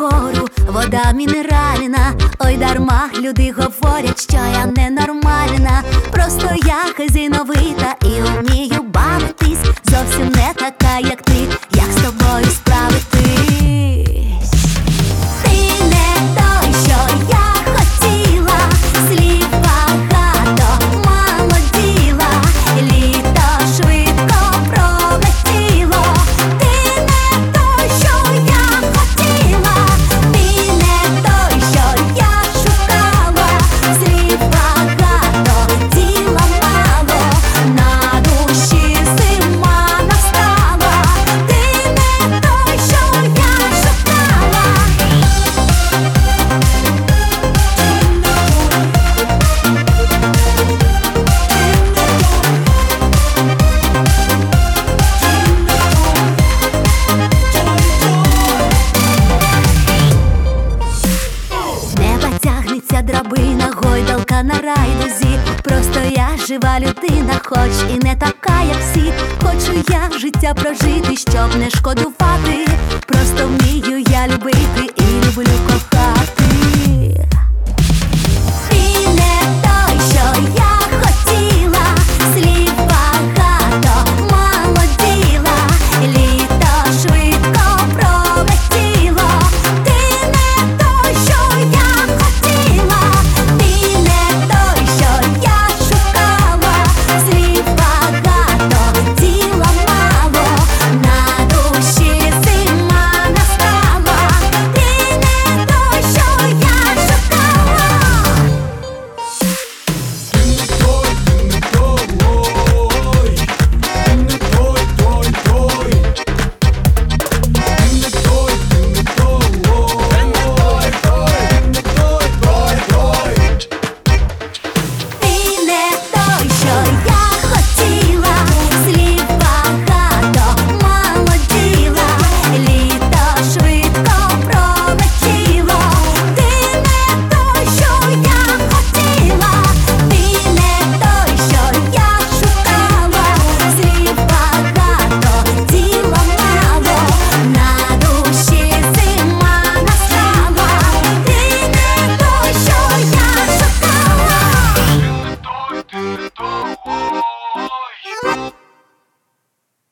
вгору, вода мінеральна. Ой, дарма люди говорять, що я ненормальна. Просто я хазяйновита і вмію бавитись. Зовсім не така, як ти, як з тобою справитись? Ти не той, що я хотіла, слів багато, мало діла, літо швидко пролетіло. Ти не той, що я хотіла, ти не той, що я шукала, слів багато, діла мало, на душі зима настала. Ти не той, що я шукала. Неба тягнеться драбина, гойдалка на райдузі. Просто я жива людина, хоч і не така, як всі. Хочу я життя прожити, щоб не шкодувати. Просто вмію я любити і люблю кохати. Ти не той, що я хотіла, слів багато, мало діла, літо швидко пролетіло. Ти не той, що я хотіла, ти не той, що я шукала, слів багато, діла мало, на душі зима настала. Ти не той, що я шукала. Ти не той, що я хотіла, слів багато, мало діла, літо швидко пролетіло. Ти не той, що я хотіла, ти не той, що я шукала, слів багато, діла мало, на душі зима настала. Ти не той, що я шукала.